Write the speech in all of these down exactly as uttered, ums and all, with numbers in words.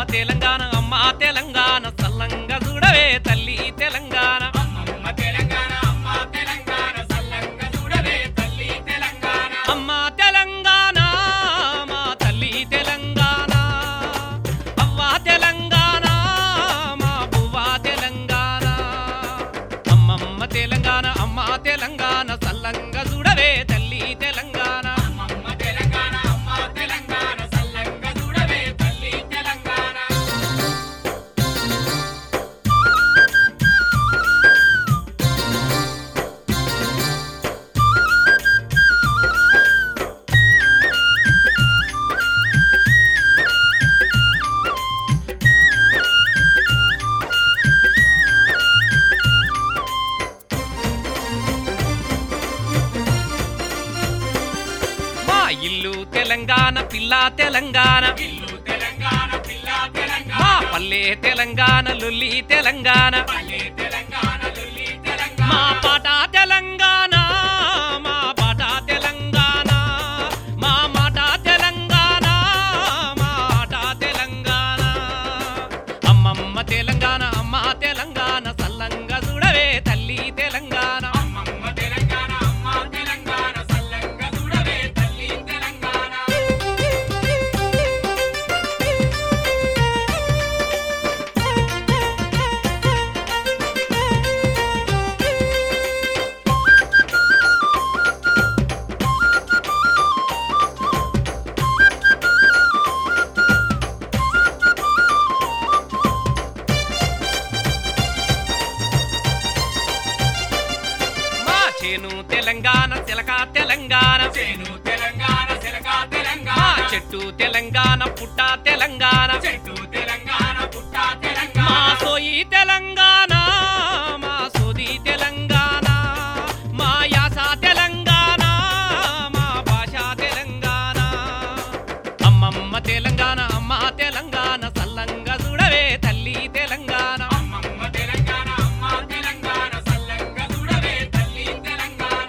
తెలంగాణ అమ్మ తెలంగాణ సల్లంగా చూడవే తల్లి తెలంగాణ అమ్మ తెలంగాణ అమ్మ తెలంగాణ సల్లంగా చూడవే తల్లి తెలంగాణ అమ్మ తెలంగాణ మా తల్లి తెలంగాణ అవ్వ తెలంగాణ మా బువ్వ తెలంగాణ అమ్మమ్మ తెలంగాణ అమ్మ తెలంగాణ సల్లంగా చూడవే తల్లి తెలంగాణ అమ్మ తెలంగాణ అమ్మ తెలంగాణ సల్లంగా చూడవే తల్లి తెలంగాణ మా ఇల్లు తెలంగాణ పిల్ల తెలంగాణ ఇల్లు తెలంగాణ పిల్ల తెలంగాణ మా పల్లె తెలంగాణ లొల్లి తెలంగాణ పల్లె తెలంగాణ లొల్లి తెలంగాణ మా పాట తెలంగాణ మా పాట తెలంగాణ మా మాట తెలంగాణ మా ఆట తెలంగాణ అమ్మమ్మ తెలంగాణ అమ్మ తెలంగాణ సల్లంగా చూడవే తల్లి తెలంగాణ అమ్మ తెలంగాణ అమ్మ తెలంగాణ సల్లంగా చూడవే తల్లి తెలంగాణ మా చేను తెలంగాణ చిలక తెలంగాణ చేను తెలంగాణ చిలక మా తెలంగాణ చెట్టు తెలంగాణ పుట్ట తెలంగాణ చెట్టు తెలంగాణ పుట్ట మా తెలంగాణ సోయి తెలంగాణ మా సోది తెలంగాణ మా యాస తెలంగాణ మా భాష తెలంగాణ అమ్మమ్మ తెలంగాణ అమ్మ తెలంగాణ సల్లంగా చూడవే తల్లి తెలంగాణ అమ్మ తెలంగాణ అమ్మ తెలంగాణ సల్లంగా చూడవే తల్లి తెలంగాణ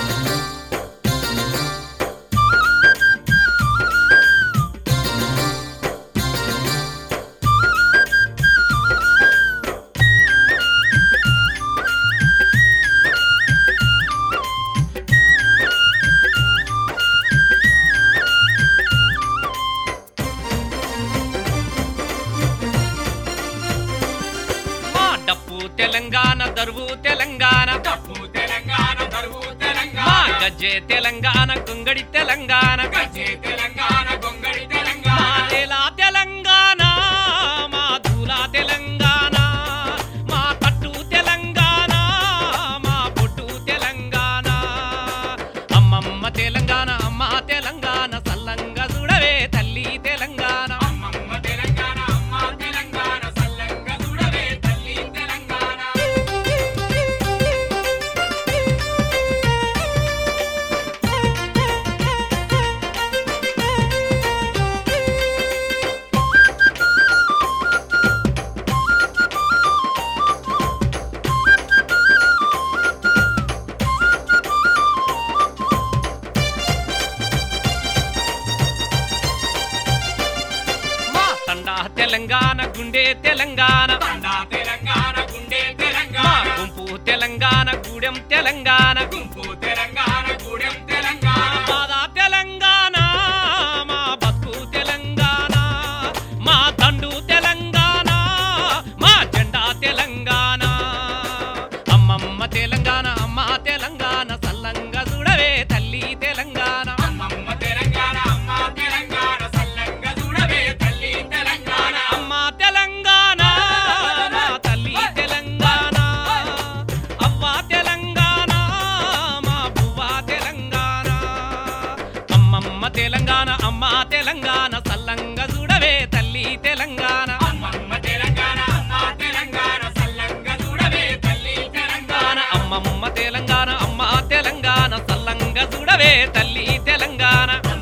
మా డప్పు తెలంగాణ దరువు తెలంగాణ తప్పు తెలంగాణ బరువు మా తెలంగాణ గజ్జె తెలంగాణ గుంగడి తెలంగాణ గజ్జె తెలంగాణ గొంగడి మా తెలంగాణ నేల తెలంగాణ మా దూల తెలంగాణ మా పట్టు తెలంగాణ మా పొట్టు తెలంగాణ అమ్మమ్మ తెలంగాణ అమ్మ తెలంగాణ సల్లంగా చూడవే తల్లి తెలంగాణ అమ్మ తెలంగాణ అమ్మ తెలంగాణ సల్లంగా చూడవే తల్లి తెలంగాణ మా తండా తెలంగాణ గుండె తెలంగాణ తండా తెలంగాణ గుండె మా తెలంగాణ గుంపు తెలంగాణ గూడెం తెలంగాణ గుంపు తెలంగాణ గూడెం తెలంగాణ బాధ తెలంగాణ మా బతుకు తెలంగాణ మా దండు తెలంగాణ మా జెండా తెలంగాణ అమ్మమ్మ తెలంగాణ అమ్మ తెలంగాణ సల్లంగా చూడవే తల్లి తెలంగాణ అమ్మ తెలంగాణ అమ్మ తెలంగాణ సల్లంగా చూడవే తల్లి తెలంగాణ అమ్మ తెలంగాణ మా తల్లి తెలంగాణ అవ్వ తెలంగాణ మా బువ్వ తెలంగాణ అమ్మమ్మ తెలంగాణ అమ్మ తెలంగాణ సల్లంగా చూడవే తల్లి తెలంగాణ అమ్మ తెలంగాణ అమ్మ తెలంగాణ సల్లంగా చూడవే తల్లి తెలంగాణ అమ్మమ్మ తెలంగాణ అమ్మ తెలంగాణ సల్లంగా చూడవే తల్లి తెలంగాణ